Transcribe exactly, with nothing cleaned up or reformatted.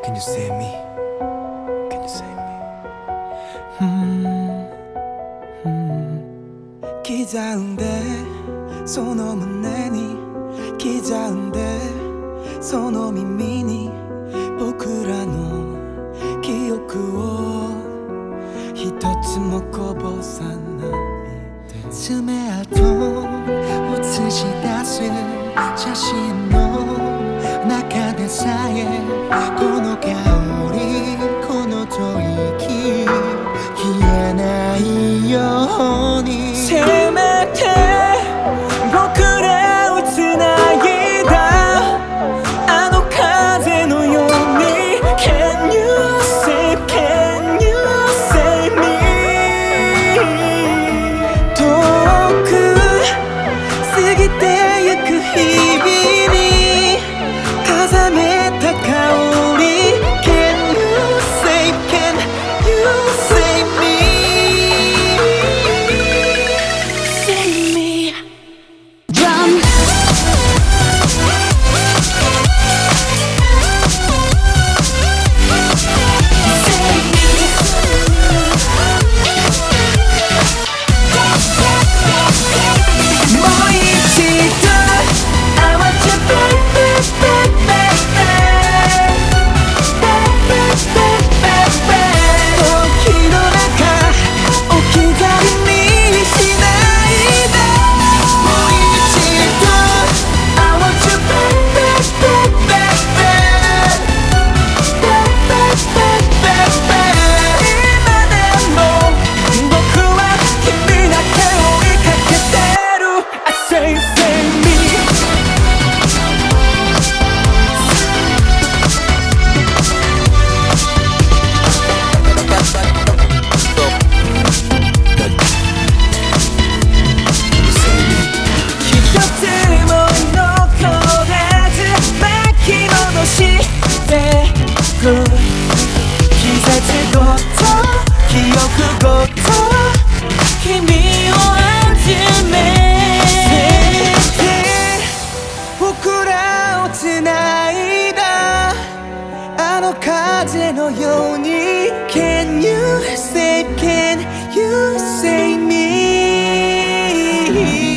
Can you save me? Can you save me? 음, 음. 기자인데 손胸に刻んでその耳に僕らの記憶を一つもこぼさないで爪痕を映し出す写真の中でさえこの香りこの吐息消えないようにせめて僕らをつないだあの風のように Can you save, can you save me 遠く過ぎてゆく日々に重ねた香り Can you save, can you save me Save me Run季節ごと記憶ごと君を集めて僕らをつないだあの風のように Can you save, can you save me